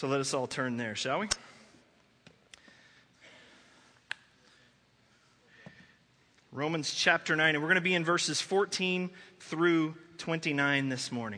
So let us all turn there, shall we? Romans chapter 9, and we're going to be in verses 14 through 29 this morning.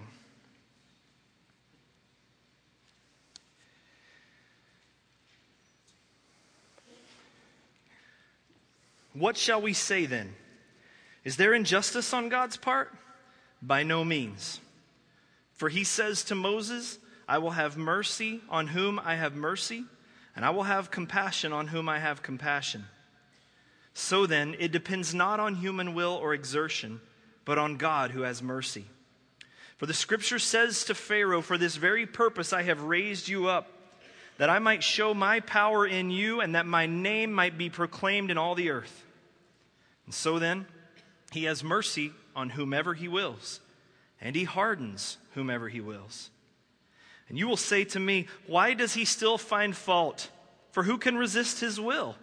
What shall we say then? Is there injustice on God's part? By no means. For he says to Moses, I will have mercy on whom I have mercy, and I will have compassion on whom I have compassion. So then, it depends not on human will or exertion, but on God who has mercy. For the Scripture says to Pharaoh, for this very purpose I have raised you up, that I might show my power in you, and that my name might be proclaimed in all the earth. And so then, he has mercy on whomever he wills, and he hardens whomever he wills. And you will say to me, why does he still find fault? For who can resist his will?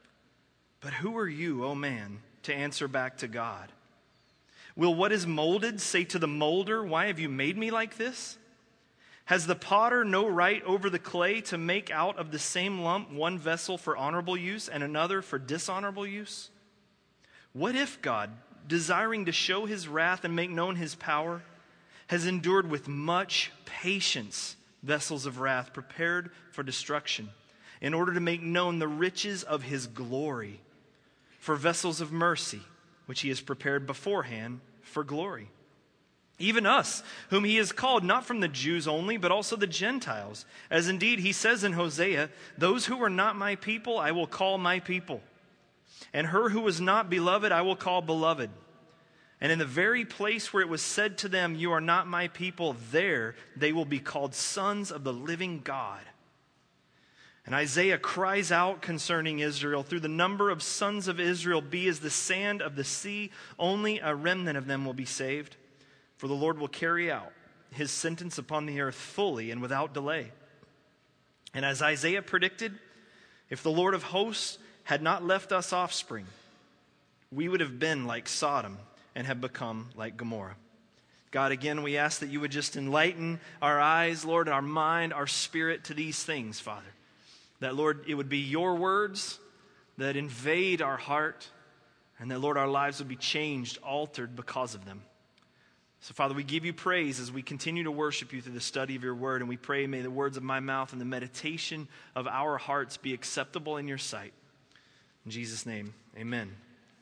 But who are you, O man, to answer back to God? Will what is molded say to the molder, why have you made me like this? Has the potter no right over the clay to make out of the same lump one vessel for honorable use and another for dishonorable use? What if God, desiring to show his wrath and make known his power, has endured with much patience vessels of wrath prepared for destruction, in order to make known the riches of his glory, for vessels of mercy, which he has prepared beforehand for glory? Even us, whom he has called, not from the Jews only, but also the Gentiles. As indeed he says in Hosea, those who were not my people, I will call my people. And her who was not beloved, I will call beloved. And in the very place where it was said to them, you are not my people, there they will be called sons of the living God. And Isaiah cries out concerning Israel, through the number of sons of Israel be as the sand of the sea, only a remnant of them will be saved. For the Lord will carry out his sentence upon the earth fully and without delay. And as Isaiah predicted, if the Lord of hosts had not left us offspring, we would have been like Sodom and have become like Gomorrah. God, again, we ask that you would just enlighten our eyes, Lord, our mind, our spirit to these things, Father. That, Lord, it would be your words that invade our heart, and that, Lord, our lives would be changed, altered because of them. So, Father, we give you praise as we continue to worship you through the study of your word, and we pray, may the words of my mouth and the meditation of our hearts be acceptable in your sight. In Jesus' name, amen.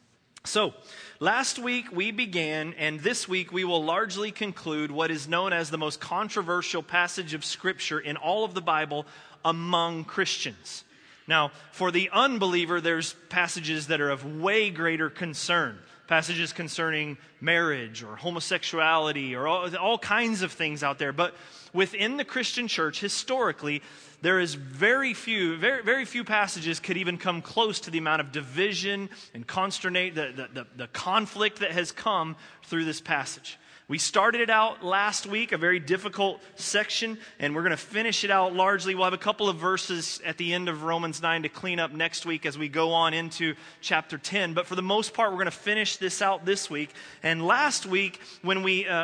So, last week we began, and this week we will largely conclude what is known as the most controversial passage of Scripture in all of the Bible among Christians. Now, for the unbeliever, there's passages that are of way greater concern. Passages concerning marriage or homosexuality or all kinds of things out there. But within the Christian church, historically, there is very few passages could even come close to the amount of division and consternate, the conflict that has come through this passage. We started it out last week, a very difficult section, and we're going to finish it out largely. We'll have a couple of verses at the end of Romans 9 to clean up next week as we go on into chapter 10. But for the most part, we're going to finish this out this week. And last week, when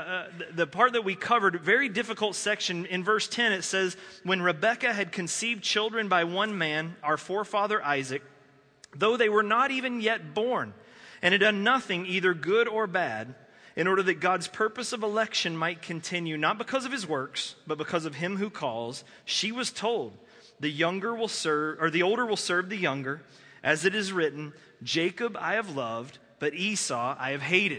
the part that we covered, very difficult section, in verse 10, it says, when Rebekah had conceived children by one man, our forefather Isaac, though they were not even yet born, and had done nothing either good or bad, in order that God's purpose of election might continue, not because of his works, but because of him who calls, she was told, the older will serve the younger, as it is written, Jacob I have loved, but Esau I have hated.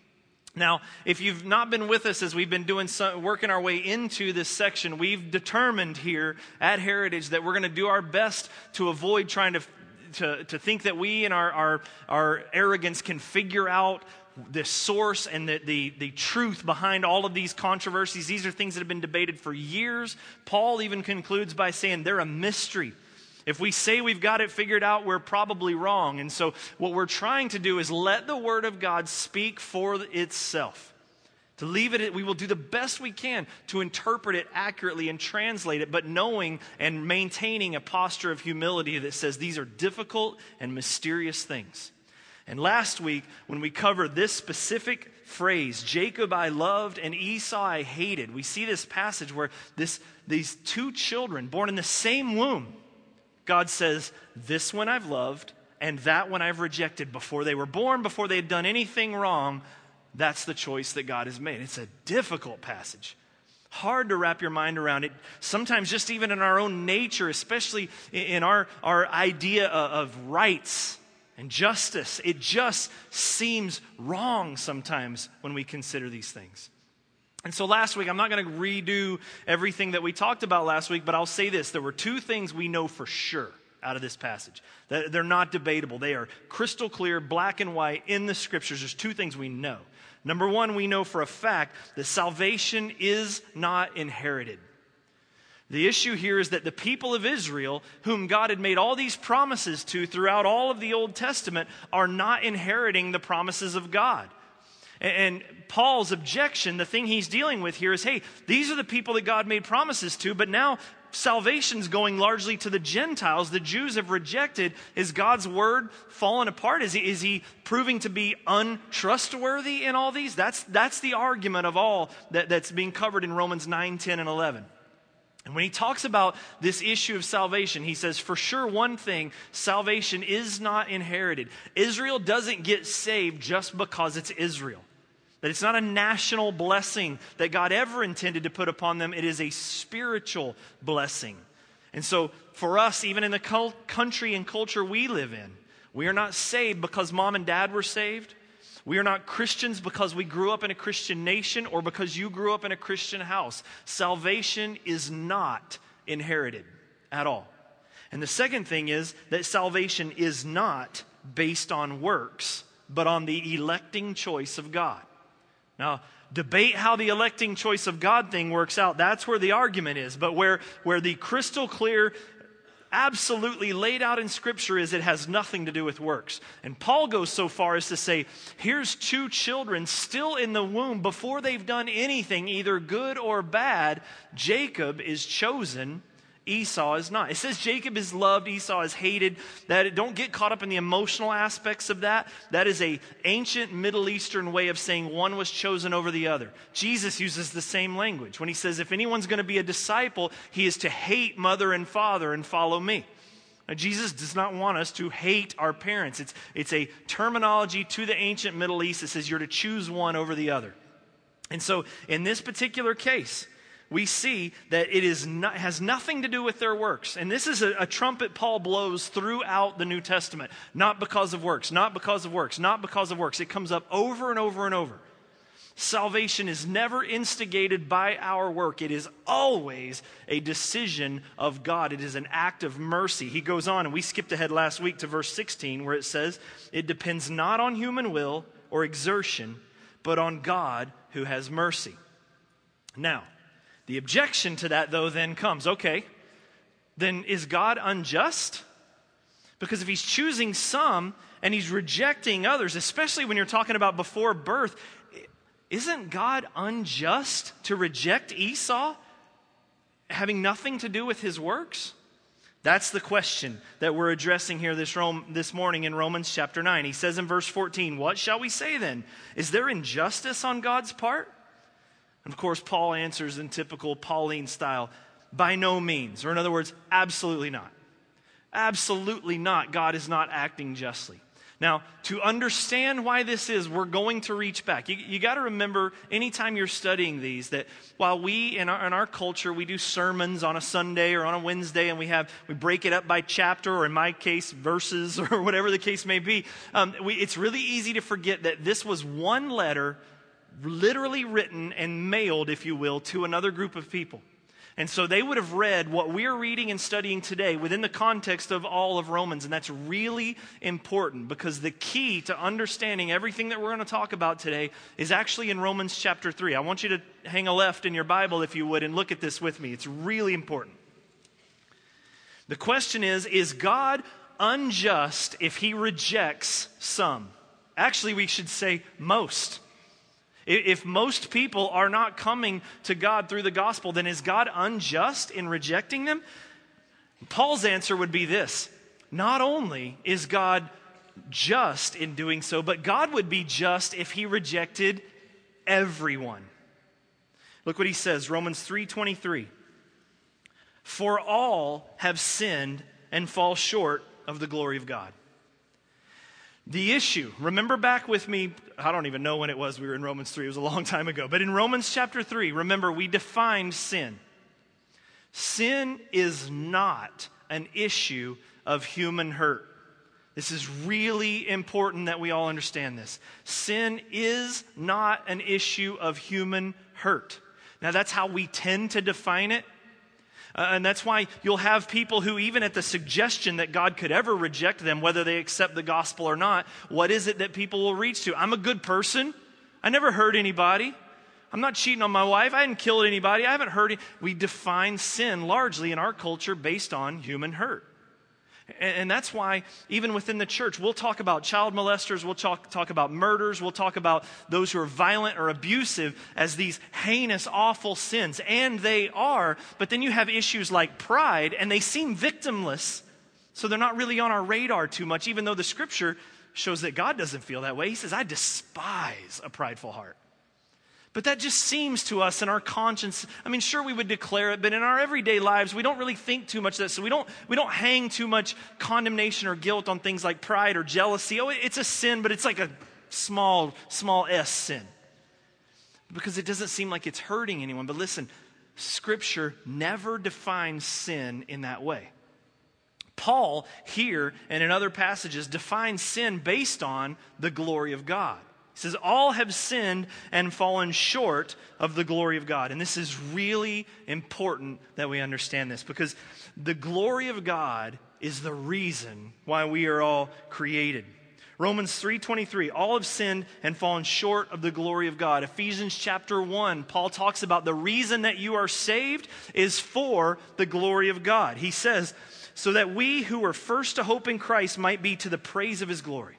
Now, if you've not been with us as we've been working our way into this section, we've determined here at Heritage that we're going to do our best to avoid trying to think that we in our arrogance can figure out the source and the truth behind all of these controversies. These are things that have been debated for years. Paul even concludes by saying they're a mystery. If we say we've got it figured out, we're probably wrong. And so what we're trying to do is let the Word of God speak for itself. To leave it, we will do the best we can to interpret it accurately and translate it, but knowing and maintaining a posture of humility that says these are difficult and mysterious things. And last week, when we covered this specific phrase, Jacob I loved and Esau I hated, we see this passage where these two children born in the same womb, God says, this one I've loved and that one I've rejected. Before they were born, before they had done anything wrong, that's the choice that God has made. It's a difficult passage. Hard to wrap your mind around it. Sometimes just even in our own nature, especially in our idea of rights and justice, it just seems wrong sometimes when we consider these things. And so last week, I'm not going to redo everything that we talked about last week, but I'll say this. There were two things we know for sure out of this passage. They're not debatable. They are crystal clear, black and white in the Scriptures. There's two things we know. Number one, we know for a fact that salvation is not inherited. The issue here is that the people of Israel, whom God had made all these promises to throughout all of the Old Testament, are not inheriting the promises of God. And Paul's objection, the thing he's dealing with here is, hey, these are the people that God made promises to, but now salvation's going largely to the Gentiles. The Jews have rejected. Is God's word fallen apart? Is he proving to be untrustworthy in all these? That's the argument of all that's being covered in Romans 9, 10, and 11. And when he talks about this issue of salvation, he says, for sure, one thing, salvation is not inherited. Israel doesn't get saved just because it's Israel. That it's not a national blessing that God ever intended to put upon them. It is a spiritual blessing. And so for us, even in the country and culture we live in, we are not saved because mom and dad were saved. We are not Christians because we grew up in a Christian nation or because you grew up in a Christian house. Salvation is not inherited at all. And the second thing is that salvation is not based on works, but on the electing choice of God. Now, debate how the electing choice of God thing works out. That's where the argument is. But where the crystal clear, absolutely laid out in Scripture is it has nothing to do with works. And Paul goes so far as to say, here's two children still in the womb before they've done anything, either good or bad. Jacob is chosen, Esau is not. It says Jacob is loved, Esau is hated. Don't get caught up in the emotional aspects of that. That is an ancient Middle Eastern way of saying one was chosen over the other. Jesus uses the same language when he says if anyone's going to be a disciple, he is to hate mother and father and follow me. Now, Jesus does not want us to hate our parents. It's a terminology to the ancient Middle East that says you're to choose one over the other. And so in this particular case, we see that it has nothing to do with their works. And this is a trumpet Paul blows throughout the New Testament. Not because of works, not because of works, not because of works. It comes up over and over and over. Salvation is never instigated by our work. It is always a decision of God. It is an act of mercy. He goes on, and we skipped ahead last week to verse 16, where it says, it depends not on human will or exertion, but on God who has mercy. Now, the objection to that, though, then comes, okay, then is God unjust? Because if he's choosing some and he's rejecting others, especially when you're talking about before birth, isn't God unjust to reject Esau, having nothing to do with his works? That's the question that we're addressing here this morning in Romans chapter 9. He says in verse 14, what shall we say then? Is there injustice on God's part? And of course, Paul answers in typical Pauline style, by no means. Or in other words, absolutely not. Absolutely not. God is not acting justly. Now, to understand why this is, we're going to reach back. You got to remember, anytime you're studying these, that while we, in our culture, we do sermons on a Sunday or on a Wednesday, and we break it up by chapter, or in my case, verses, or whatever the case may be, it's really easy to forget that this was one letter literally written and mailed, if you will, to another group of people. And so they would have read what we're reading and studying today within the context of all of Romans. And that's really important because the key to understanding everything that we're going to talk about today is actually in Romans chapter 3. I want you to hang a left in your Bible, if you would, and look at this with me. It's really important. The question is God unjust if he rejects some? Actually, we should say most. If most people are not coming to God through the gospel, then is God unjust in rejecting them? Paul's answer would be this. Not only is God just in doing so, but God would be just if he rejected everyone. Look what he says, Romans 3:23. For all have sinned and fall short of the glory of God. The issue, remember back with me, I don't even know when it was we were in Romans 3, it was a long time ago, but in Romans chapter 3, remember we defined sin. Sin is not an issue of human hurt. This is really important that we all understand this. Sin is not an issue of human hurt. Now that's how we tend to define it. And that's why you'll have people who, even at the suggestion that God could ever reject them, whether they accept the gospel or not, what is it that people will reach to? I'm a good person. I never hurt anybody. I'm not cheating on my wife. I hadn't killed anybody. I haven't hurt. We define sin largely in our culture based on human hurt. And that's why even within the church, we'll talk about child molesters, we'll talk about murders, we'll talk about those who are violent or abusive as these heinous, awful sins. And they are, but then you have issues like pride, and they seem victimless, so they're not really on our radar too much, even though the scripture shows that God doesn't feel that way. He says, I despise a prideful heart. But that just seems to us in our conscience, I mean, sure we would declare it, but in our everyday lives, we don't really think too much of that. So we don't hang too much condemnation or guilt on things like pride or jealousy. Oh, it's a sin, but it's like a small s sin. Because it doesn't seem like it's hurting anyone. But listen, Scripture never defines sin in that way. Paul here and in other passages defines sin based on the glory of God. He says, all have sinned and fallen short of the glory of God. And this is really important that we understand this, because the glory of God is the reason why we are all created. Romans 3:23, all have sinned and fallen short of the glory of God. Ephesians chapter 1, Paul talks about the reason that you are saved is for the glory of God. He says, so that we who were first to hope in Christ might be to the praise of his glory.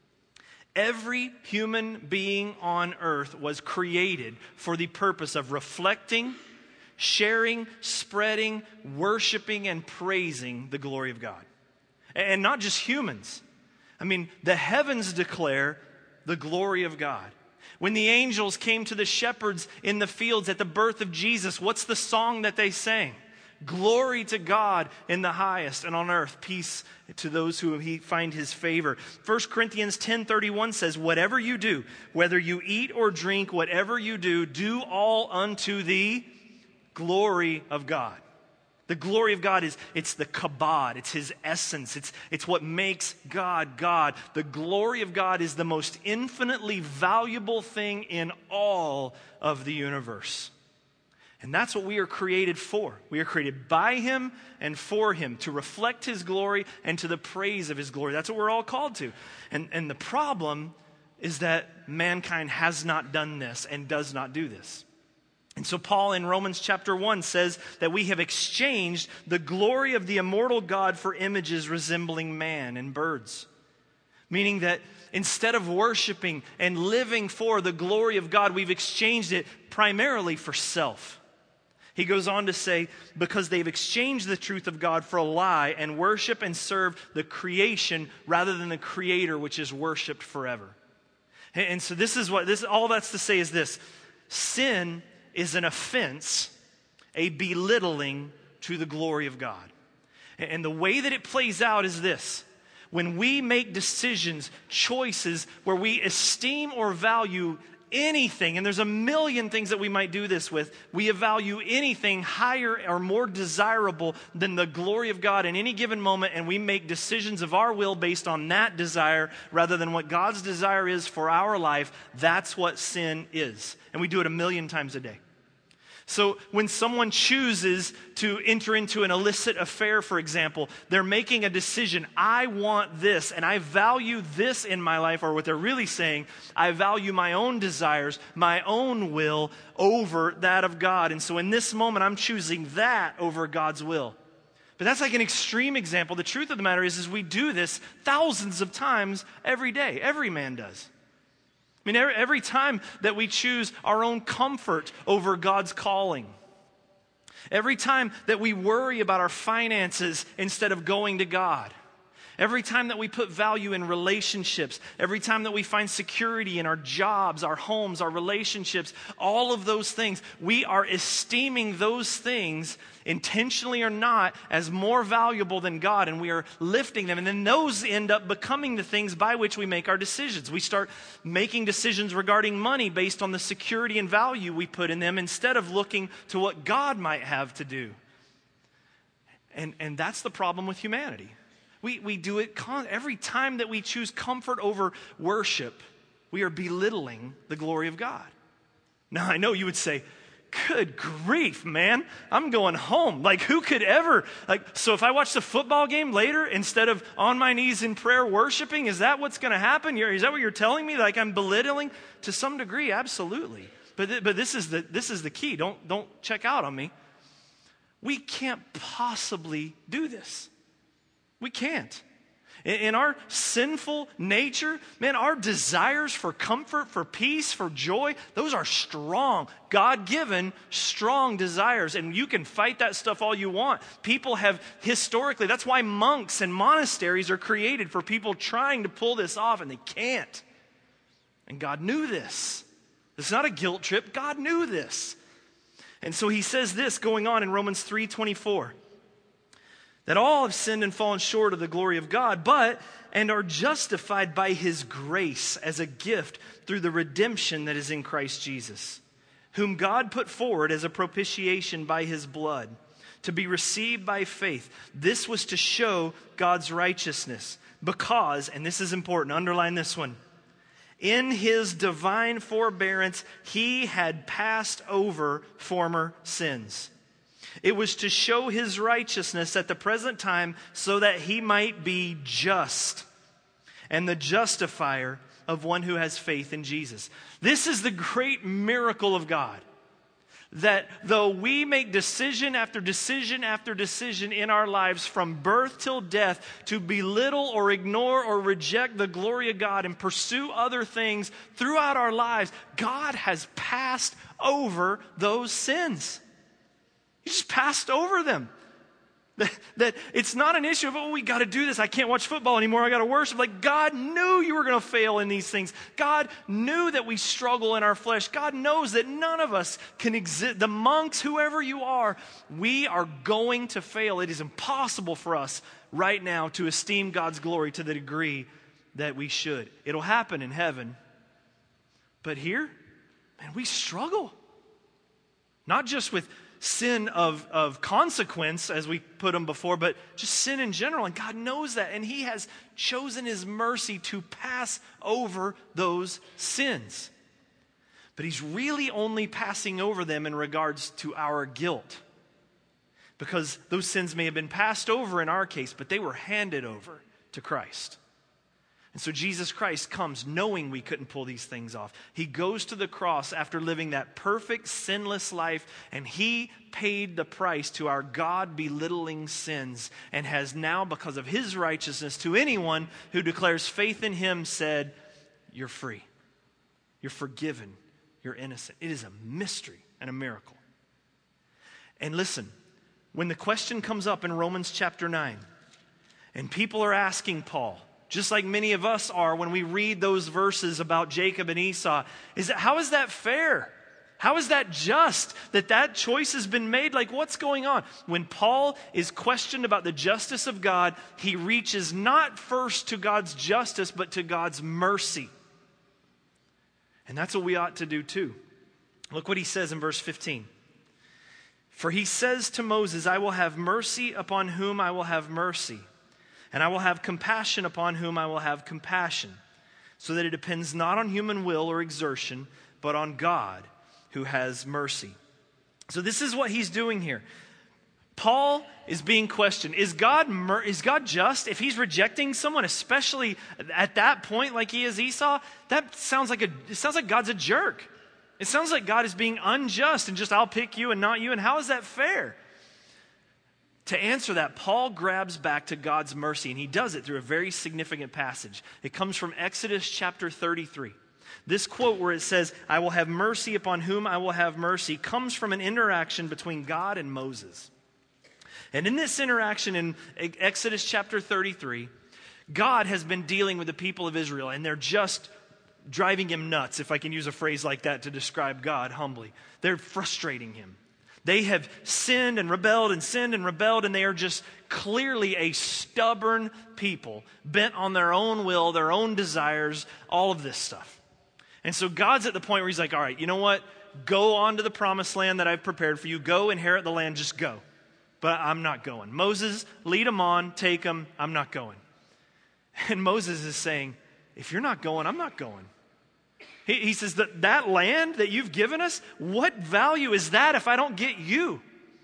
Every human being on earth was created for the purpose of reflecting, sharing, spreading, worshiping, and praising the glory of God. And not just humans. I mean, the heavens declare the glory of God. When the angels came to the shepherds in the fields at the birth of Jesus, what's the song that they sang? Glory to God in the highest, and on earth peace to those who find his favor. 1 Corinthians 10:31 says, whatever you do, whether you eat or drink, whatever you do, do all unto the glory of God. The glory of God it's the kabod, it's his essence, it's what makes God God. The glory of God is the most infinitely valuable thing in all of the universe. And that's what we are created for. We are created by him and for him, to reflect his glory and to the praise of his glory. That's what we're all called to. And the problem is that mankind has not done this and does not do this. And so Paul in Romans chapter 1 says that we have exchanged the glory of the immortal God for images resembling man and birds. Meaning that instead of worshiping and living for the glory of God, we've exchanged it primarily for self. He goes on to say, because they've exchanged the truth of God for a lie and worship and serve the creation rather than the Creator, which is worshiped forever. And so all that's to say is this: sin is an offense, a belittling to the glory of God. And the way that it plays out is this: when we make decisions, choices where we esteem or value anything, and there's a million things that we might do this with, we value anything higher or more desirable than the glory of God in any given moment, and we make decisions of our will based on that desire rather than what God's desire is for our life. That's what sin is. And we do it a million times a day. So when someone chooses to enter into an illicit affair, for example, they're making a decision. I want this, and I value this in my life. Or what they're really saying, I value my own desires, my own will over that of God. And so in this moment, I'm choosing that over God's will. But that's like an extreme example. The truth of the matter is we do this thousands of times every day. Every man does. I mean, every time that we choose our own comfort over God's calling, every time that we worry about our finances instead of going to God, Every time that we put value in relationships, every time that we find security in our jobs, our homes, our relationships, all of those things, we are esteeming those things, intentionally or not, as more valuable than God, and we are lifting them. And then those end up becoming the things by which we make our decisions. We start making decisions regarding money based on the security and value we put in them instead of looking to what God might have to do. And that's the problem with humanity. We do it every time that we choose comfort over worship, we are belittling the glory of God. Now, I know you would say, good grief, man, I'm going home. Like, who could ever? So if I watch the football game later instead of on my knees in prayer worshiping, is that what's going to happen? Is that what you're telling me? Like I'm belittling? To some degree, absolutely. But this is the key. Don't check out on me. We can't possibly do this. We can't. In our sinful nature, man, our desires for comfort, for peace, for joy, those are strong, God-given, strong desires. And you can fight that stuff all you want. People have historically, that's why monks and monasteries are created, for people trying to pull this off, and they can't. And God knew this. It's not a guilt trip. God knew this. And so he says this going on in Romans 3:24. That all have sinned and fallen short of the glory of God, and are justified by his grace as a gift through the redemption that is in Christ Jesus, whom God put forward as a propitiation by his blood, to be received by faith. This was to show God's righteousness, because, and this is important, underline this one, in his divine forbearance, he had passed over former sins. It was to show his righteousness at the present time so that he might be just and the justifier of one who has faith in Jesus. This is the great miracle of God. That though we make decision after decision after decision in our lives from birth till death to belittle or ignore or reject the glory of God and pursue other things throughout our lives, God has passed over those sins. He just passed over them. That it's not an issue of, oh, we got to do this. I can't watch football anymore. I got to worship. Like, God knew you were going to fail in these things. God knew that we struggle in our flesh. God knows that none of us can exist. The monks, whoever you are, we are going to fail. It is impossible for us right now to esteem God's glory to the degree that we should. It'll happen in heaven. But here, man, we struggle. Not just with sin of consequence, as we put them before, but just sin in general. And God knows that. And he has chosen his mercy to pass over those sins. But he's really only passing over them in regards to our guilt. Because those sins may have been passed over in our case, but they were handed over to Christ. And so Jesus Christ comes knowing we couldn't pull these things off. He goes to the cross after living that perfect, sinless life, and he paid the price to our God-belittling sins, and has now, because of his righteousness, to anyone who declares faith in him, said, you're free. You're forgiven. You're innocent. It is a mystery and a miracle. And listen, when the question comes up in Romans chapter 9, and people are asking Paul, just like many of us are when we read those verses about Jacob and Esau, how is that fair? How is that just that choice has been made? Like, what's going on? When Paul is questioned about the justice of God, he reaches not first to God's justice, but to God's mercy. And that's what we ought to do too. Look what he says in verse 15. For he says to Moses, I will have mercy upon whom I will have mercy, and I will have compassion upon whom I will have compassion, so that it depends not on human will or exertion, but on God who has mercy. So this is what he's doing here. Paul is being questioned. Is God just? If he's rejecting someone, especially at that point like he is Esau, it sounds like God's a jerk. It sounds like God is being unjust and just, I'll pick you and not you. And how is that fair? To answer that, Paul grabs back to God's mercy, and he does it through a very significant passage. It comes from Exodus chapter 33. This quote where it says, I will have mercy upon whom I will have mercy, comes from an interaction between God and Moses. And in this interaction in Exodus chapter 33, God has been dealing with the people of Israel, and they're just driving him nuts, if I can use a phrase like that to describe God humbly. They're frustrating him. They have sinned and rebelled, and they are just clearly a stubborn people, bent on their own will, their own desires, all of this stuff. And so God's at the point where he's like, all right, you know what? Go on to the promised land that I've prepared for you. Go inherit the land, just go. But I'm not going. Moses, lead them on, take them, I'm not going. And Moses is saying, if you're not going, I'm not going. He says that land that you've given us, what value is that if I don't get you?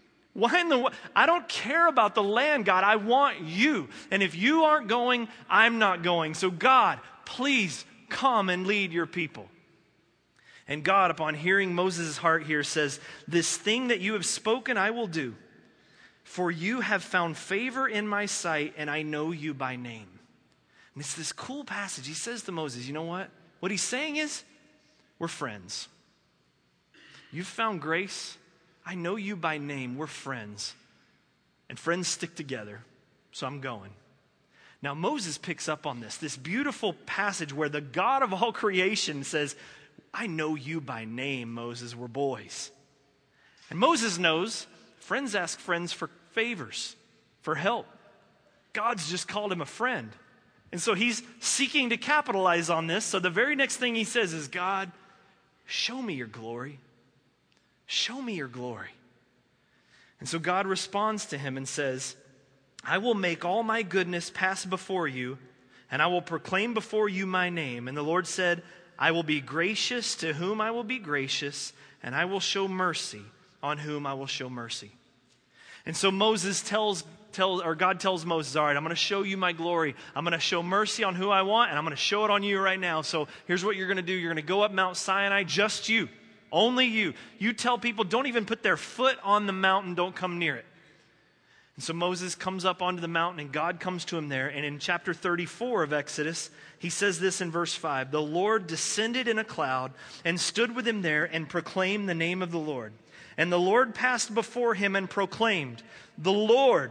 I don't care about the land, God. I want you. And if you aren't going, I'm not going. So God, please come and lead your people. And God, upon hearing Moses' heart here, says, this thing that you have spoken, I will do. For you have found favor in my sight, and I know you by name. And it's this cool passage. He says to Moses, you know what? What he's saying is, we're friends. You've found grace. I know you by name. We're friends. And friends stick together. So I'm going. Now Moses picks up on this beautiful passage where the God of all creation says, I know you by name, Moses. We're boys. And Moses knows friends ask friends for favors, for help. God's just called him a friend. And so he's seeking to capitalize on this. So the very next thing he says is, God, show me your glory. Show me your glory. And so God responds to him and says, I will make all my goodness pass before you, and I will proclaim before you my name. And the Lord said, I will be gracious to whom I will be gracious, and I will show mercy on whom I will show mercy. And so God tells Moses, all right, I'm going to show you my glory. I'm going to show mercy on who I want, and I'm going to show it on you right now. So here's what you're going to do. You're going to go up Mount Sinai, just you, only you. You tell people, don't even put their foot on the mountain, don't come near it. And so Moses comes up onto the mountain, and God comes to him there. And in chapter 34 of Exodus, he says this in verse 5, the Lord descended in a cloud and stood with him there and proclaimed the name of the Lord. And the Lord passed before him and proclaimed, the Lord,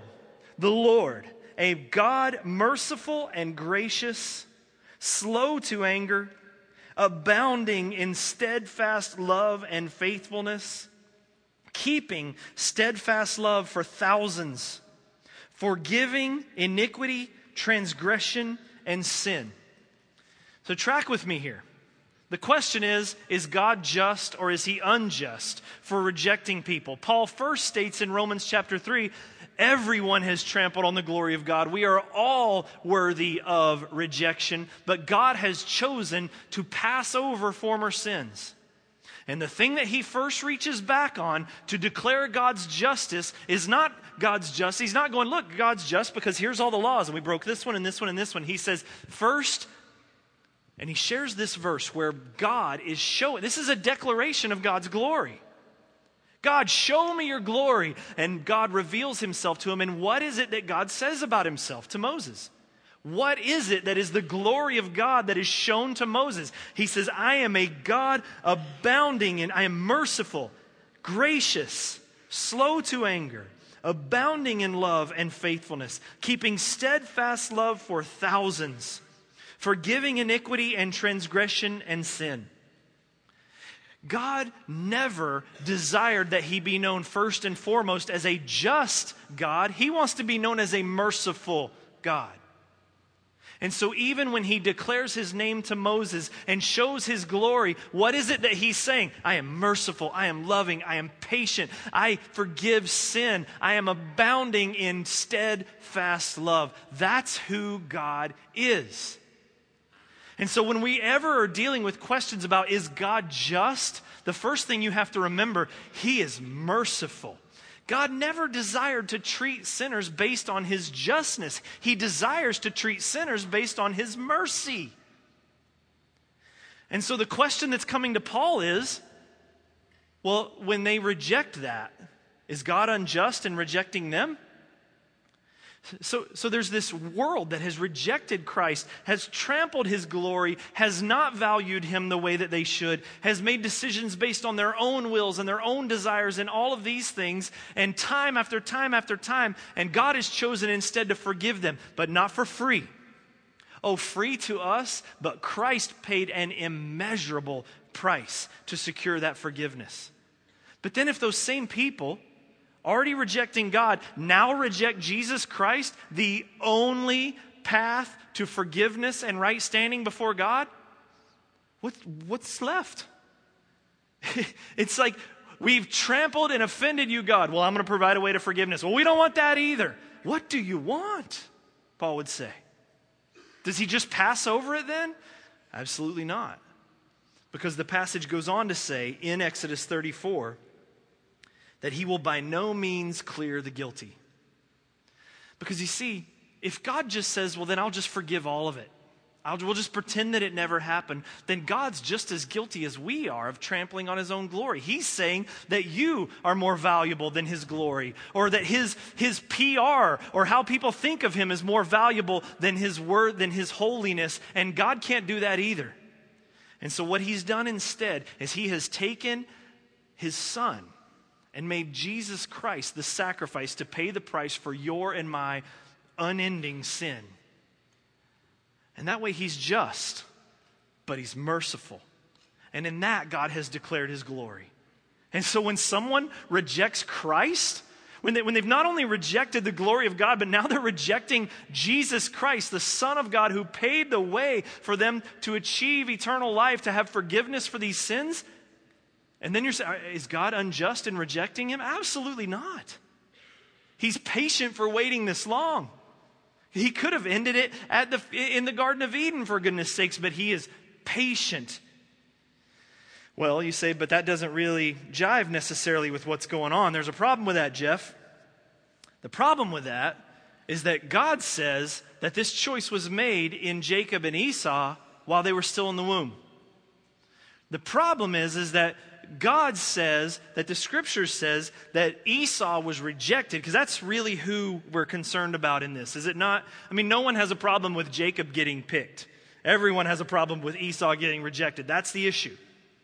a God merciful and gracious, slow to anger, abounding in steadfast love and faithfulness, keeping steadfast love for thousands, forgiving iniquity, transgression, and sin. So track with me here. The question is God just or is he unjust for rejecting people? Paul first states in Romans chapter 3, everyone has trampled on the glory of God. We are all worthy of rejection, but God has chosen to pass over former sins. And the thing that he first reaches back on to declare God's justice is not God's justice. He's not going, look, God's just because here's all the laws and we broke this one and this one and this one. He says, first, and he shares this verse where God is showing, this is a declaration of God's glory. God, show me your glory. And God reveals himself to him. And what is it that God says about himself to Moses? What is it that is the glory of God that is shown to Moses? He says, I am a God abounding in, I am merciful, gracious, slow to anger, abounding in love and faithfulness, keeping steadfast love for thousands, forgiving iniquity and transgression and sin. God never desired that he be known first and foremost as a just God. He wants to be known as a merciful God. And so even when he declares his name to Moses and shows his glory, what is it that he's saying? I am merciful, I am loving, I am patient, I forgive sin, I am abounding in steadfast love. That's who God is. And so when we ever are dealing with questions about, is God just? The first thing you have to remember, he is merciful. God never desired to treat sinners based on his justness. He desires to treat sinners based on his mercy. And so the question that's coming to Paul is, well, when they reject that, is God unjust in rejecting them? So there's this world that has rejected Christ, has trampled his glory, has not valued him the way that they should, has made decisions based on their own wills and their own desires and all of these things, and time after time after time, and God has chosen instead to forgive them, but not for free. free to us, but Christ paid an immeasurable price to secure that forgiveness. But then if those same people, already rejecting God, now reject Jesus Christ, the only path to forgiveness and right standing before God, what's left? It's like, we've trampled and offended you, God. Well, I'm going to provide a way to forgiveness. Well, we don't want that either. What do you want? Paul would say. Does he just pass over it then? Absolutely not. Because the passage goes on to say in Exodus 34 that he will by no means clear the guilty. Because you see, if God just says, well, then I'll just forgive all of it, we'll just pretend that it never happened, then God's just as guilty as we are of trampling on his own glory. He's saying that you are more valuable than his glory, or that his PR or how people think of him is more valuable than his word, than his holiness, and God can't do that either. And so what he's done instead is he has taken his son and made Jesus Christ the sacrifice to pay the price for your and my unending sin. And that way he's just, but he's merciful. And in that, God has declared his glory. And so when someone rejects Christ, when they've not only rejected the glory of God, but now they're rejecting Jesus Christ, the Son of God, who paid the way for them to achieve eternal life, to have forgiveness for these sins. And then you're saying, is God unjust in rejecting him? Absolutely not. He's patient for waiting this long. He could have ended it in the Garden of Eden, for goodness sakes, but he is patient. Well, you say, but that doesn't really jive necessarily with what's going on. There's a problem with that, Jeff. The problem with that is that God says that this choice was made in Jacob and Esau while they were still in the womb. The problem is that God says, that the scripture says that Esau was rejected, because that's really who we're concerned about in this, is it not? I mean, no one has a problem with Jacob getting picked. Everyone has a problem with Esau getting rejected. That's the issue.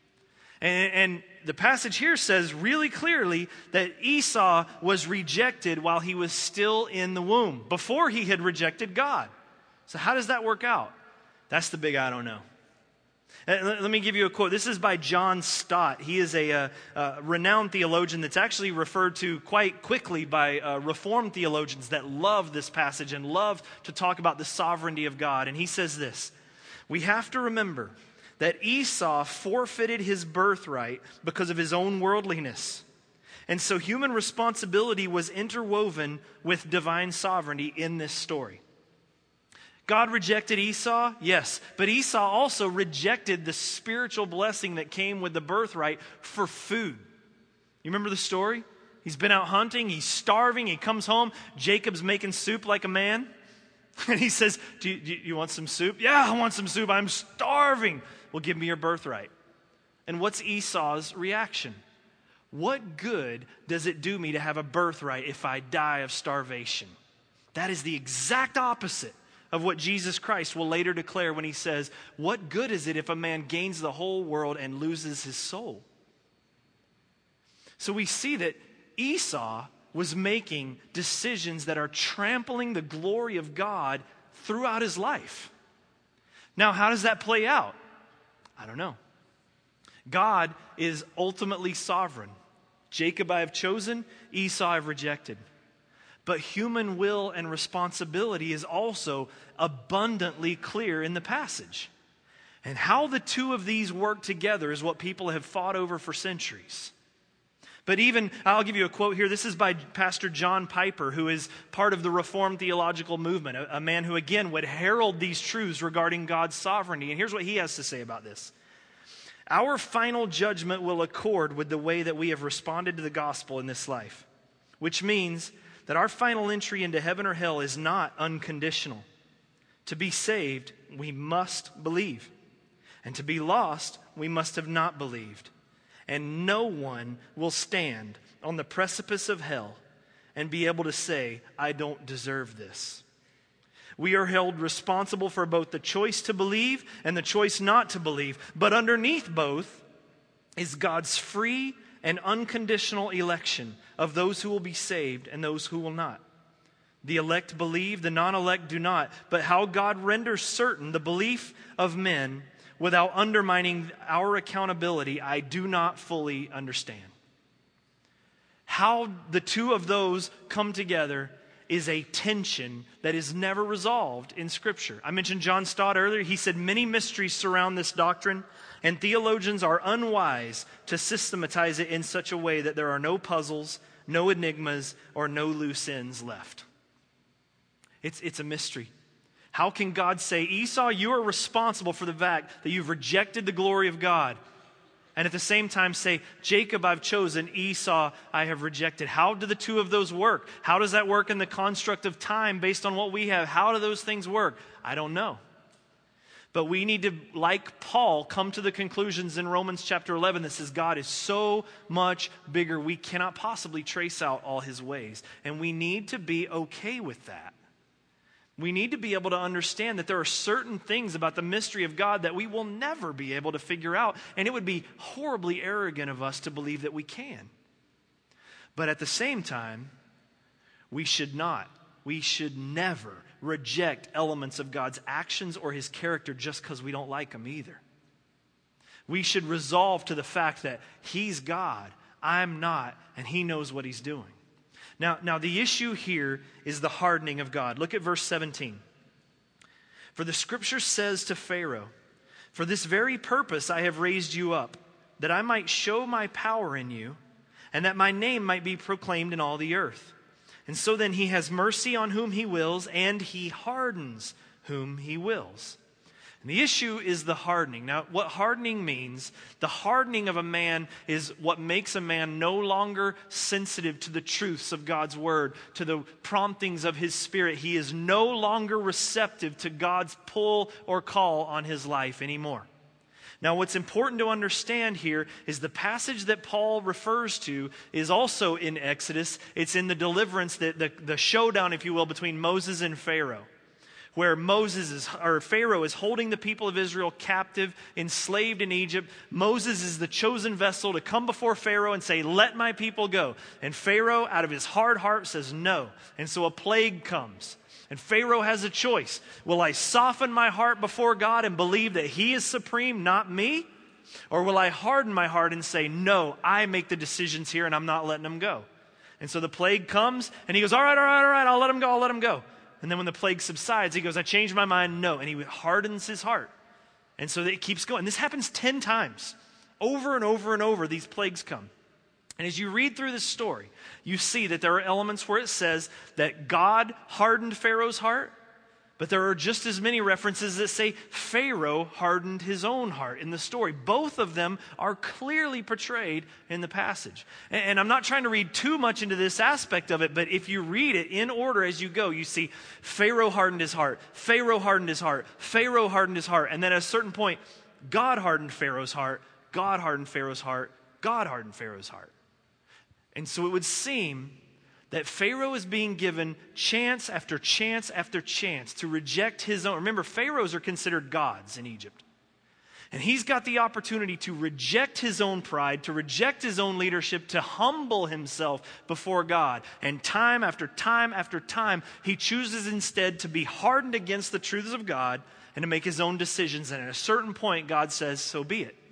And the passage here says really clearly that Esau was rejected while he was still in the womb, before he had rejected God. So how does that work out? That's the big I don't know. Let me give you a quote. This is by John Stott. He is a renowned theologian that's actually referred to quite quickly by Reformed theologians that love this passage and love to talk about the sovereignty of God. And he says this: we have to remember that Esau forfeited his birthright because of his own worldliness. And so human responsibility was interwoven with divine sovereignty in this story. God rejected Esau? Yes. But Esau also rejected the spiritual blessing that came with the birthright for food. You remember the story? He's been out hunting. He's starving. He comes home. Jacob's making soup like a man. And he says, do you want some soup? Yeah, I want some soup. I'm starving. Well, give me your birthright. And what's Esau's reaction? What good does it do me to have a birthright if I die of starvation? That is the exact opposite of what Jesus Christ will later declare when he says, what good is it if a man gains the whole world and loses his soul? So we see that Esau was making decisions that are trampling the glory of God throughout his life. Now, how does that play out? I don't know. God is ultimately sovereign. Jacob I have chosen, Esau I have rejected. But human will and responsibility is also abundantly clear in the passage. And how the two of these work together is what people have fought over for centuries. But even, I'll give you a quote here. This is by Pastor John Piper, who is part of the Reformed theological movement, a man who, again, would herald these truths regarding God's sovereignty. And here's what he has to say about this. Our final judgment will accord with the way that we have responded to the gospel in this life, which means that our final entry into heaven or hell is not unconditional. To be saved, we must believe. And to be lost, we must have not believed. And no one will stand on the precipice of hell and be able to say, I don't deserve this. We are held responsible for both the choice to believe and the choice not to believe. But underneath both is God's free and unconditional election of those who will be saved and those who will not. The elect believe, the non-elect do not. But how God renders certain the belief of men without undermining our accountability, I do not fully understand. How the two of those come together is a tension that is never resolved in Scripture. I mentioned John Stott earlier. He said many mysteries surround this doctrine, and theologians are unwise to systematize it in such a way that there are no puzzles, no enigmas, or no loose ends left. It's a mystery. How can God say, Esau, you are responsible for the fact that you've rejected the glory of God, and at the same time say, Jacob I've chosen, Esau I have rejected? How do the two of those work? How does that work in the construct of time based on what we have? How do those things work? I don't know. But we need to, like Paul, come to the conclusions in Romans chapter 11 that says God is so much bigger, we cannot possibly trace out all his ways. And we need to be okay with that. We need to be able to understand that there are certain things about the mystery of God that we will never be able to figure out, and it would be horribly arrogant of us to believe that we can. But at the same time, we should never reject elements of God's actions or his character just because we don't like them either. We should resolve to the fact that he's God, I'm not, and he knows what he's doing. Now, the issue here is the hardening of God. Look at verse 17. For the Scripture says to Pharaoh, for this very purpose I have raised you up, that I might show my power in you, and that my name might be proclaimed in all the earth. And so then he has mercy on whom he wills, and he hardens whom he wills. And the issue is the hardening. Now, what hardening means, the hardening of a man is what makes a man no longer sensitive to the truths of God's word, to the promptings of his spirit. He is no longer receptive to God's pull or call on his life anymore. Now, what's important to understand here is the passage that Paul refers to is also in Exodus. It's in the deliverance, the showdown, if you will, between Moses and Pharaoh, where Pharaoh is holding the people of Israel captive, enslaved in Egypt. Moses is the chosen vessel to come before Pharaoh and say, let my people go. And Pharaoh, out of his hard heart, says no. And so a plague comes. And Pharaoh has a choice. Will I soften my heart before God and believe that he is supreme, not me? Or will I harden my heart and say, no, I make the decisions here and I'm not letting them go? And so the plague comes and he goes, all right, I'll let him go. And then when the plague subsides, he goes, I changed my mind, no. And he hardens his heart. And so it keeps going. This happens 10 times. Over and over and over, these plagues come. And as you read through this story, you see that there are elements where it says that God hardened Pharaoh's heart, but there are just as many references that say Pharaoh hardened his own heart in the story. Both of them are clearly portrayed in the passage. And I'm not trying to read too much into this aspect of it, but if you read it in order as you go, you see Pharaoh hardened his heart, Pharaoh hardened his heart, Pharaoh hardened his heart, and then at a certain point, God hardened Pharaoh's heart, God hardened Pharaoh's heart, God hardened Pharaoh's heart. And so it would seem that Pharaoh is being given chance after chance after chance to reject his own. Remember, pharaohs are considered gods in Egypt. And he's got the opportunity to reject his own pride, to reject his own leadership, to humble himself before God. And time after time after time, he chooses instead to be hardened against the truths of God and to make his own decisions. And at a certain point, God says, so be it.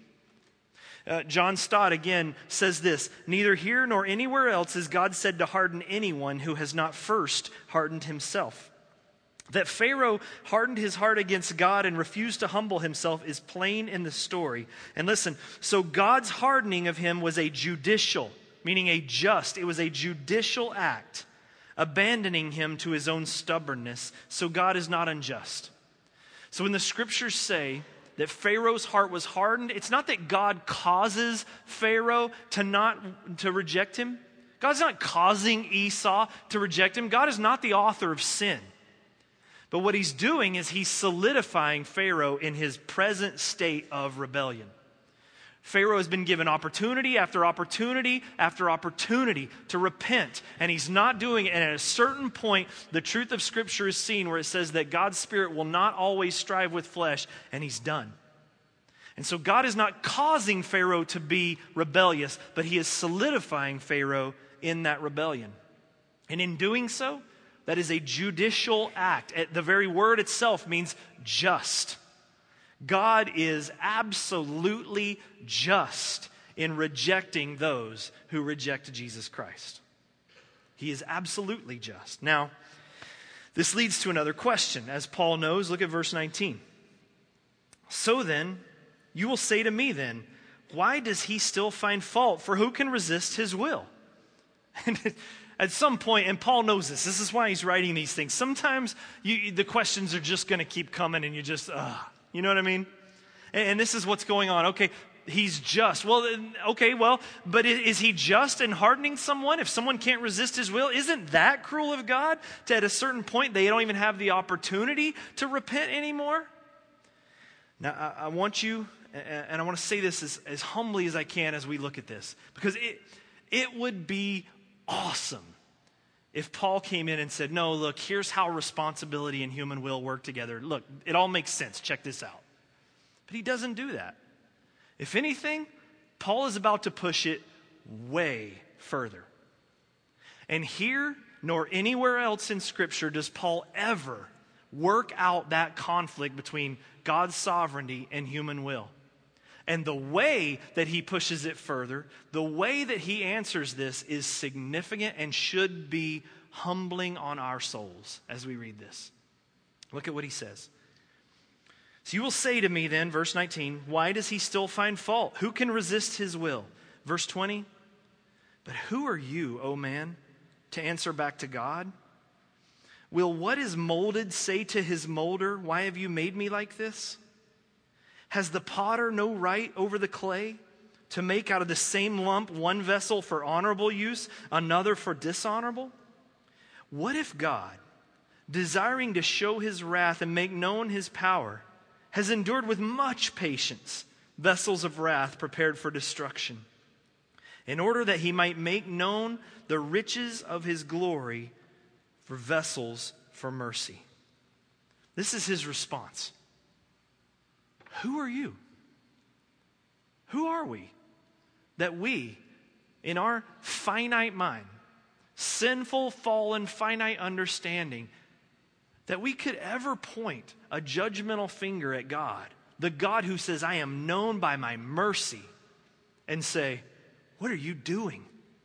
John Stott again says this, neither here nor anywhere else is God said to harden anyone who has not first hardened himself. That Pharaoh hardened his heart against God and refused to humble himself is plain in the story. And listen, so God's hardening of him was a judicial, meaning a just, it was a judicial act, abandoning him to his own stubbornness. So God is not unjust. So when the scriptures say that Pharaoh's heart was hardened, it's not that God causes Pharaoh to reject him. God's not causing Esau to reject him. God is not the author of sin. But what he's doing is he's solidifying Pharaoh in his present state of rebellion. Pharaoh has been given opportunity after opportunity after opportunity to repent, and he's not doing it. And at a certain point, the truth of Scripture is seen where it says that God's Spirit will not always strive with flesh, and he's done. And so God is not causing Pharaoh to be rebellious, but he is solidifying Pharaoh in that rebellion. And in doing so, That is a judicial act. The very word itself means just. God is absolutely just in rejecting those who reject Jesus Christ. He is absolutely just. Now, this leads to another question. As Paul knows, look at verse 19. So then, you will say to me then, why does he still find fault? For who can resist his will? And at some point, and Paul knows this is why he's writing these things. Sometimes the questions are just going to keep coming and you just, you know what I mean? And this is what's going on. Okay, he's just. Well, okay, but is he just in hardening someone? If someone can't resist his will, isn't that cruel of God? To at a certain point, they don't even have the opportunity to repent anymore? Now, I want you, and I want to say this as humbly as I can as we look at this, because it would be awesome if Paul came in and said, no, look, here's how responsibility and human will work together. Look, it all makes sense. Check this out. But he doesn't do that. If anything, Paul is about to push it way further. And here, nor anywhere else in Scripture, does Paul ever work out that conflict between God's sovereignty and human will. And the way that he pushes it further, the way that he answers this is significant and should be humbling on our souls as we read this. Look at what he says. So you will say to me then, verse 19, why does he still find fault? Who can resist his will? Verse 20, but who are you, O man, to answer back to God? Will what is molded say to his molder, why have you made me like this? Has the potter no right over the clay to make out of the same lump one vessel for honorable use, another for dishonorable? What if God, desiring to show his wrath and make known his power, has endured with much patience vessels of wrath prepared for destruction, in order that he might make known the riches of his glory for vessels for mercy? This is his response. Who are you? Who are we that we, in our finite mind, sinful, fallen, finite understanding, that we could ever point a judgmental finger at God, the God who says, I am known by my mercy, and say, what are you doing?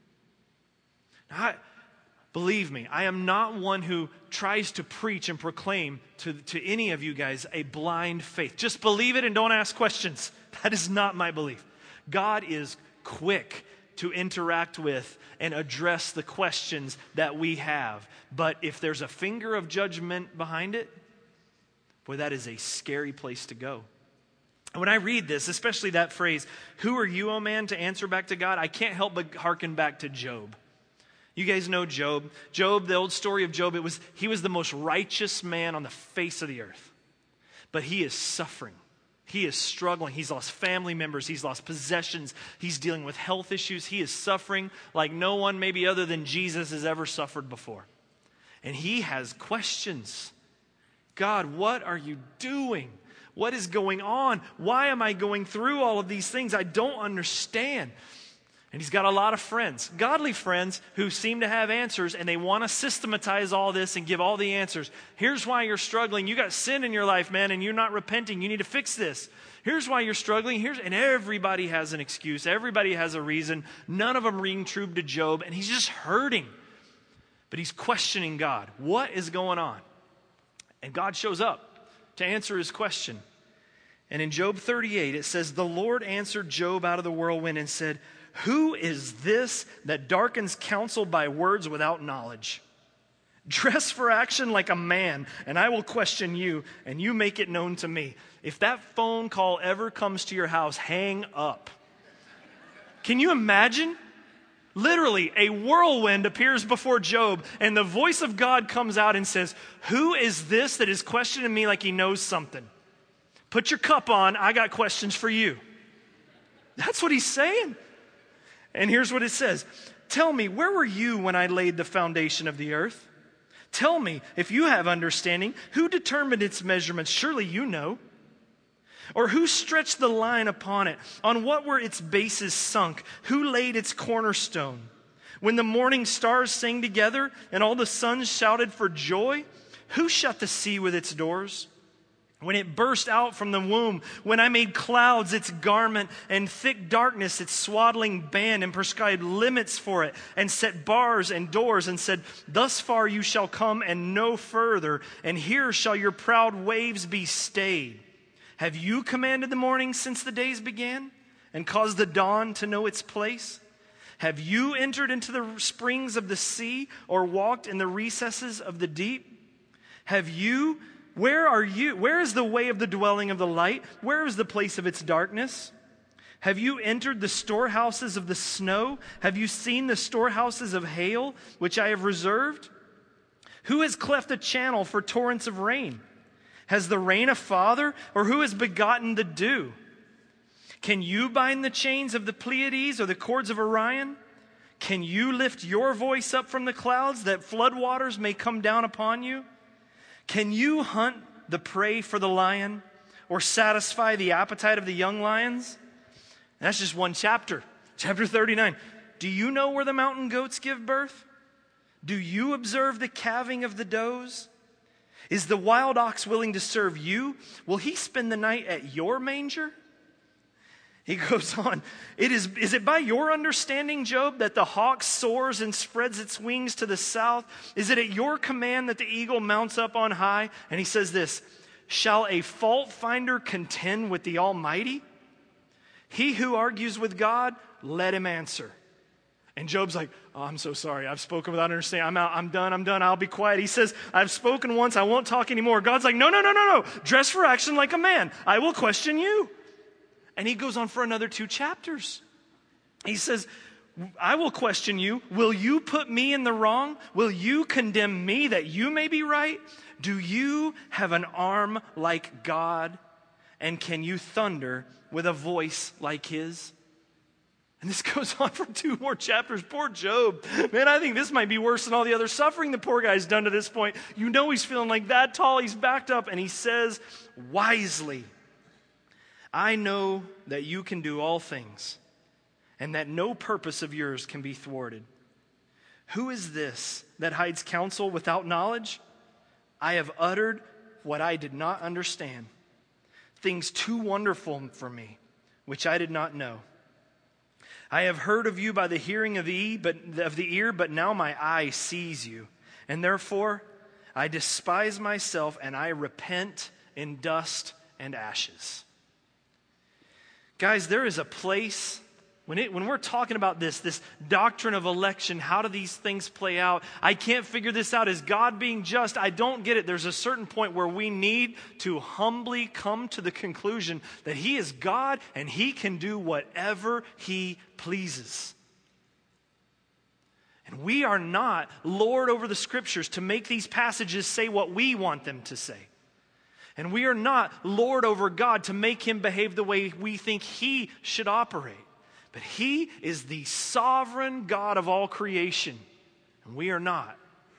Now, believe me, I am not one who tries to preach and proclaim to any of you guys a blind faith. Just believe it and don't ask questions. That is not my belief. God is quick to interact with and address the questions that we have. But if there's a finger of judgment behind it, boy, that is a scary place to go. And when I read this, especially that phrase, who are you, O man, to answer back to God? I can't help but hearken back to Job. You guys know Job. Job, the old story of Job, he was the most righteous man on the face of the earth. But he is suffering. He is struggling. He's lost family members. He's lost possessions. He's dealing with health issues. He is suffering like no one, maybe other than Jesus, has ever suffered before. And he has questions. God, what are you doing? What is going on? Why am I going through all of these things? I don't understand. And he's got a lot of friends, godly friends, who seem to have answers, and they want to systematize all this and give all the answers. Here's why you're struggling. You got sin in your life, man, and you're not repenting. You need to fix this. Here's why you're struggling. And everybody has an excuse. Everybody has a reason. None of them ring true to Job, and he's just hurting. But he's questioning God. What is going on? And God shows up to answer his question. And in Job 38, it says, the Lord answered Job out of the whirlwind and said, who is this that darkens counsel by words without knowledge? Dress for action like a man, and I will question you, and you make it known to me. If that phone call ever comes to your house, hang up. Can you imagine? Literally, a whirlwind appears before Job, and the voice of God comes out and says, who is this that is questioning me like he knows something? Put your cup on, I got questions for you. That's what he's saying. And here's what it says. Tell me, where were you when I laid the foundation of the earth? Tell me, if you have understanding, who determined its measurements? Surely you know. Or who stretched the line upon it? On what were its bases sunk? Who laid its cornerstone? When the morning stars sang together and all the suns shouted for joy? Who shut the sea with its doors? When it burst out from the womb, when I made clouds its garment and thick darkness its swaddling band, and prescribed limits for it, and set bars and doors, and said, thus far you shall come and no further, and here shall your proud waves be stayed. Have you commanded the morning since the days began, and caused the dawn to know its place? Have you entered into the springs of the sea, or walked in the recesses of the deep? Where are you? Where is the way of the dwelling of the light? Where is the place of its darkness? Have you entered the storehouses of the snow? Have you seen the storehouses of hail, which I have reserved? Who has cleft a channel for torrents of rain? Has the rain a father, or who has begotten the dew? Can you bind the chains of the Pleiades or the cords of Orion? Can you lift your voice up from the clouds that floodwaters may come down upon you? Can you hunt the prey for the lion or satisfy the appetite of the young lions? And that's just one chapter, chapter 39. Do you know where the mountain goats give birth? Do you observe the calving of the does? Is the wild ox willing to serve you? Will he spend the night at your manger? He goes on, is it by your understanding, Job, that the hawk soars and spreads its wings to the south? Is it at your command that the eagle mounts up on high? And he says this, shall a fault finder contend with the Almighty? He who argues with God, let him answer. And Job's like, oh, I'm so sorry. I've spoken without understanding. I'm out. I'm done. I'll be quiet. He says, I've spoken once. I won't talk anymore. God's like, no. Dress for action like a man. I will question you. And he goes on for another 2 chapters. He says, I will question you. Will you put me in the wrong? Will you condemn me that you may be right? Do you have an arm like God? And can you thunder with a voice like his? And this goes on for 2 more chapters. Poor Job. Man, I think this might be worse than all the other suffering the poor guy's done to this point. You know he's feeling like that tall. He's backed up. And he says, wisely, I know that you can do all things, and that no purpose of yours can be thwarted. Who is this that hides counsel without knowledge? I have uttered what I did not understand, things too wonderful for me, which I did not know. I have heard of you by the hearing of the ear, but now my eye sees you. And therefore I despise myself, and I repent in dust and ashes. Guys, there is a place, when we're talking about this doctrine of election, how do these things play out? I can't figure this out. Is God being just? I don't get it. There's a certain point where we need to humbly come to the conclusion that he is God and he can do whatever he pleases. And we are not Lord over the scriptures to make these passages say what we want them to say. And we are not Lord over God to make him behave the way we think he should operate. But he is the sovereign God of all creation. And we are not.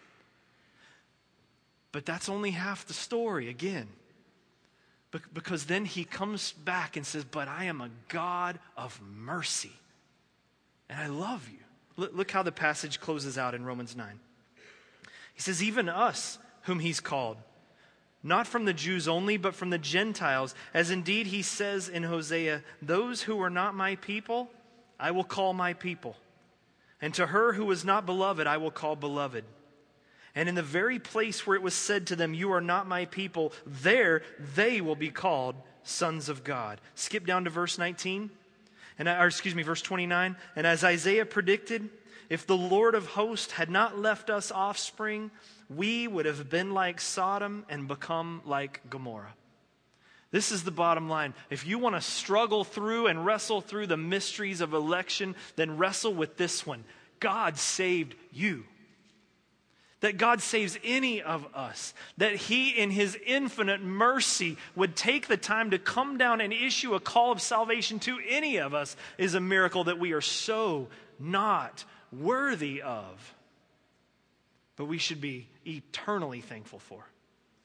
But that's only half the story again. Because then he comes back and says, but I am a God of mercy. And I love you. Look how the passage closes out in Romans 9. He says, even us whom he's called, not from the Jews only, but from the Gentiles, as indeed he says in Hosea, those who are not my people, I will call my people. And to her who was not beloved, I will call beloved. And in the very place where it was said to them, you are not my people, there they will be called sons of God. Skip down to verse 19, verse 29. And as Isaiah predicted, if the Lord of hosts had not left us offspring, we would have been like Sodom and become like Gomorrah. This is the bottom line. If you want to struggle through and wrestle through the mysteries of election, then wrestle with this one. God saved you. That God saves any of us. That he, in his infinite mercy, would take the time to come down and issue a call of salvation to any of us is a miracle that we are so not worthy of. But we should be eternally thankful for.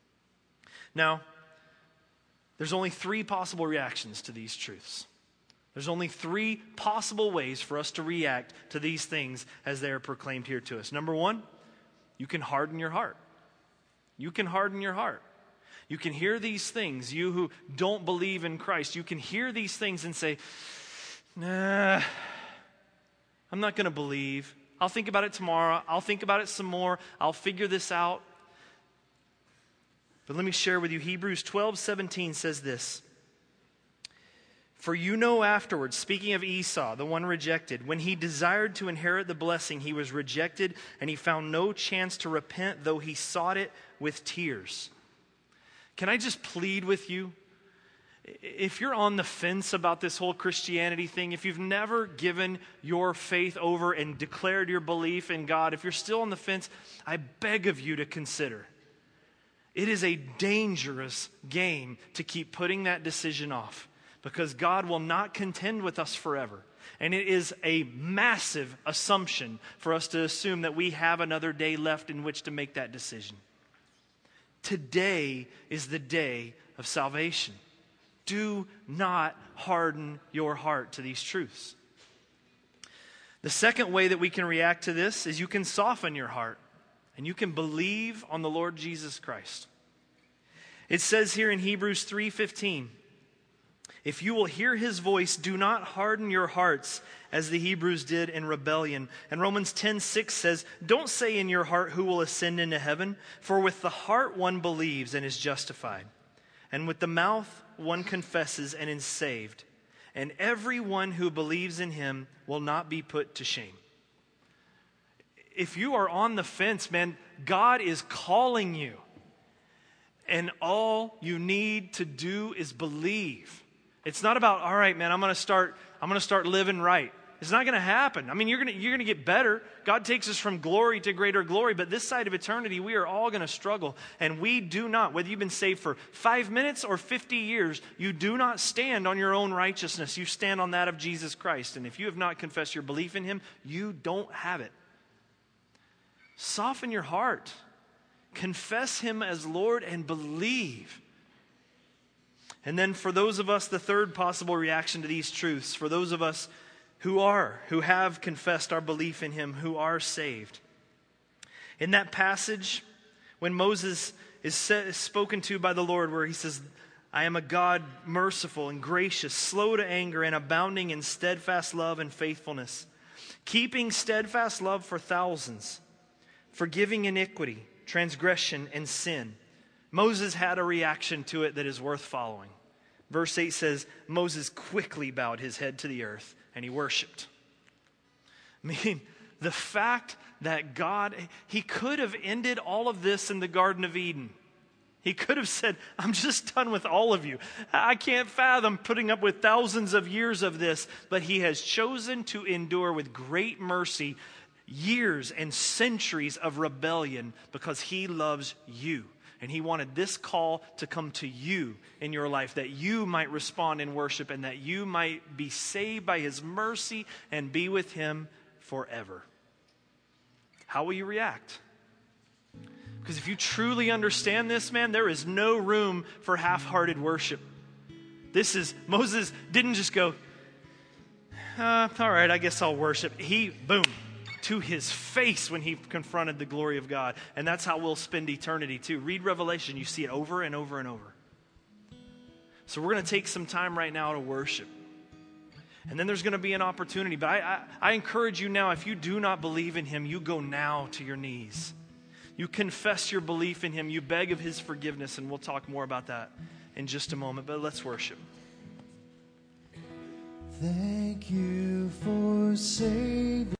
Now, there's only 3 possible reactions to these truths. There's only three possible ways for us to react to these things as they are proclaimed here to us. Number one, you can harden your heart. You can harden your heart. You can hear these things, you who don't believe in Christ, you can hear these things and say, nah, I'm not going to believe. I'll think about it tomorrow. I'll think about it some more. I'll figure this out. But let me share with you, Hebrews 12:17 says this. For you know afterwards, speaking of Esau, the one rejected, when he desired to inherit the blessing, he was rejected, and he found no chance to repent, though he sought it with tears. Can I just plead with you? If you're on the fence about this whole Christianity thing, if you've never given your faith over and declared your belief in God, if you're still on the fence, I beg of you to consider. It is a dangerous game to keep putting that decision off, because God will not contend with us forever. And it is a massive assumption for us to assume that we have another day left in which to make that decision. Today is the day of salvation. Do not harden your heart to these truths. The second way that we can react to this is you can soften your heart and you can believe on the Lord Jesus Christ. It says here in Hebrews 3:15, if you will hear his voice, do not harden your hearts as the Hebrews did in rebellion. And Romans 10:6 says, don't say in your heart who will ascend into heaven, for with the heart one believes and is justified, and with the mouth one confesses and is saved. And everyone who believes in him will not be put to shame. If you are on the fence, man, God is calling you. And all you need to do is believe. It's not about, all right, man, I'm going to start living right. It's not going to happen. I mean, you're going to get better. God takes us from glory to greater glory, but this side of eternity, we are all going to struggle. And we do not, whether you've been saved for 5 minutes or 50 years, you do not stand on your own righteousness. You stand on that of Jesus Christ. And if you have not confessed your belief in him, you don't have it. Soften your heart. Confess him as Lord and believe. And then for those of us, the third possible reaction to these truths, for those of us who have confessed our belief in him, who are saved. In that passage, when Moses is spoken to by the Lord, where he says, I am a God merciful and gracious, slow to anger and abounding in steadfast love and faithfulness, keeping steadfast love for thousands, forgiving iniquity, transgression, and sin. Moses had a reaction to it that is worth following. Verse 8 says, Moses quickly bowed his head to the earth and he worshiped. I mean, the fact that God, he could have ended all of this in the Garden of Eden. He could have said, I'm just done with all of you. I can't fathom putting up with thousands of years of this. But he has chosen to endure with great mercy years and centuries of rebellion because he loves you. And he wanted this call to come to you in your life, that you might respond in worship and that you might be saved by his mercy and be with him forever. How will you react? Because if you truly understand this, man, there is no room for half-hearted worship. Moses didn't just go, all right, I guess I'll worship. He, boom, to his face when he confronted the glory of God. And that's how we'll spend eternity too. Read Revelation, you see it over and over and over. So we're going to take some time right now to worship. And then there's going to be an opportunity. But I encourage you now, if you do not believe in him, you go now to your knees. You confess your belief in him. You beg of his forgiveness. And we'll talk more about that in just a moment. But let's worship. Thank you for saving.